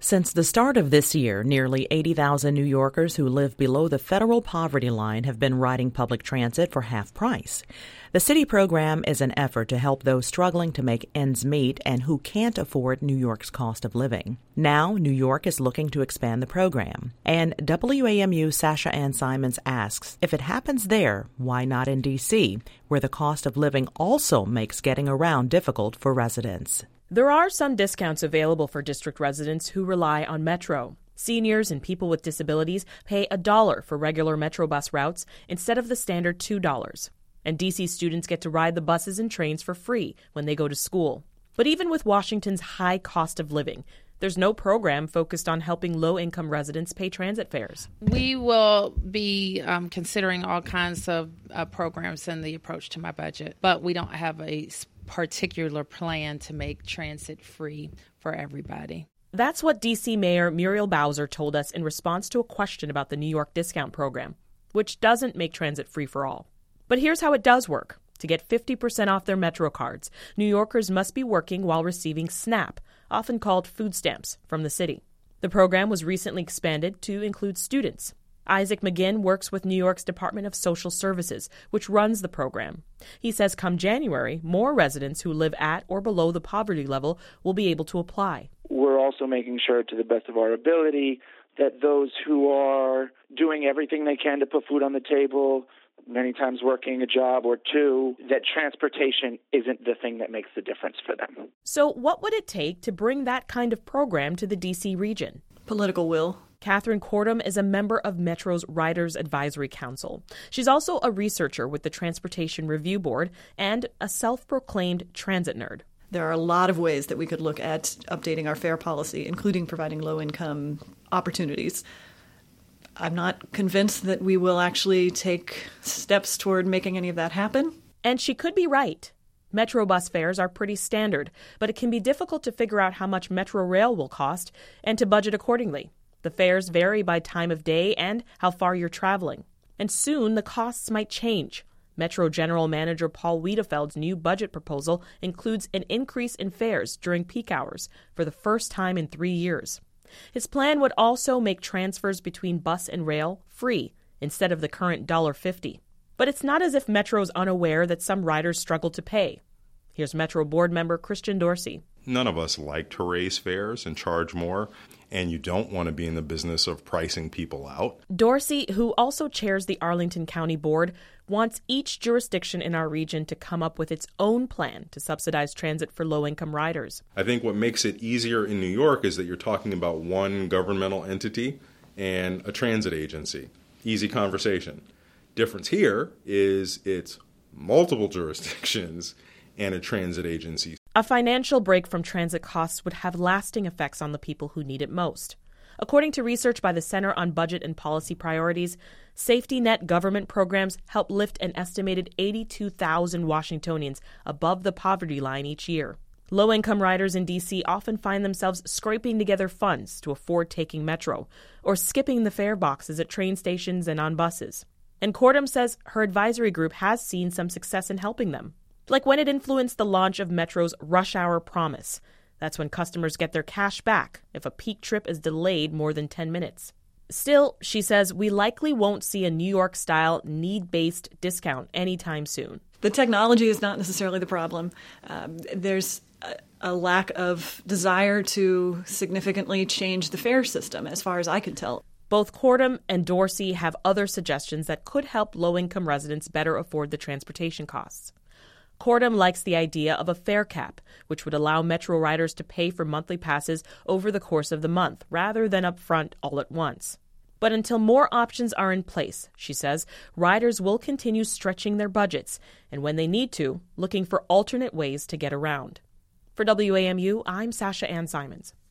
Since the start of this year, nearly 80,000 New Yorkers who live below the federal poverty line have been riding public transit for half price. The city program is an effort to help those struggling to make ends meet and who can't afford New York's cost of living. Now, New York is looking to expand the program. And WAMU's Sasha Ann Simons asks, if it happens there, why not in D.C., where the cost of living also makes getting around difficult for residents? There are some discounts available for district residents who rely on Metro. Seniors and people with disabilities pay $1 for regular Metro bus routes instead of the standard $2. And D.C. students get to ride the buses and trains for free when they go to school. But even with Washington's high cost of living, there's no program focused on helping low-income residents pay transit fares. We will be considering all kinds of programs in the approach to my budget, but we don't have a particular plan to make transit free for everybody. That's what D.C. Mayor Muriel Bowser told us in response to a question about the New York discount program, which doesn't make transit free for all. But here's how it does work. To get 50% off their Metro cards, New Yorkers must be working while receiving SNAP, often called food stamps, from the city. The program was recently expanded to include students. Isaac McGinn works with New York's Department of Social Services, which runs the program. He says come January, more residents who live at or below the poverty level will be able to apply. We're also making sure, to the best of our ability, that those who are doing everything they can to put food on the table, many times working a job or two, that transportation isn't the thing that makes the difference for them. So what would it take to bring that kind of program to the D.C. region? Political will. Catherine Cordum is a member of Metro's Riders Advisory Council. She's also a researcher with the Transportation Review Board and a self-proclaimed transit nerd. There are a lot of ways that we could look at updating our fare policy, including providing low-income opportunities. I'm not convinced that we will actually take steps toward making any of that happen. And she could be right. Metro bus fares are pretty standard, but it can be difficult to figure out how much Metro Rail will cost and to budget accordingly. The fares vary by time of day and how far you're traveling. And soon the costs might change. Metro General Manager Paul Wiedefeld's new budget proposal includes an increase in fares during peak hours for the first time in 3 years. His plan would also make transfers between bus and rail free instead of the current $1.50. But it's not as if Metro's unaware that some riders struggle to pay. Here's Metro board member Christian Dorsey. None of us like to raise fares and charge more, and you don't want to be in the business of pricing people out. Dorsey, who also chairs the Arlington County Board, wants each jurisdiction in our region to come up with its own plan to subsidize transit for low-income riders. I think what makes it easier in New York is that you're talking about one governmental entity and a transit agency. Easy conversation. Difference here is it's multiple jurisdictions and a transit agency. A financial break from transit costs would have lasting effects on the people who need it most. According to research by the Center on Budget and Policy Priorities, safety net government programs help lift an estimated 82,000 Washingtonians above the poverty line each year. Low-income riders in D.C. often find themselves scraping together funds to afford taking Metro or skipping the fare boxes at train stations and on buses. And Cordum says her advisory group has seen some success in helping them, like when it influenced the launch of Metro's Rush Hour Promise. That's when customers get their cash back if a peak trip is delayed more than 10 minutes. Still, she says, we likely won't see a New York-style need-based discount anytime soon. The technology is not necessarily the problem. There's a lack of desire to significantly change the fare system, as far as I can tell. Both Cordum and Dorsey have other suggestions that could help low-income residents better afford the transportation costs. Cordum likes the idea of a fare cap, which would allow Metro riders to pay for monthly passes over the course of the month, rather than up front all at once. But until more options are in place, she says, riders will continue stretching their budgets, and when they need to, looking for alternate ways to get around. For WAMU, I'm Sasha Ann Simons.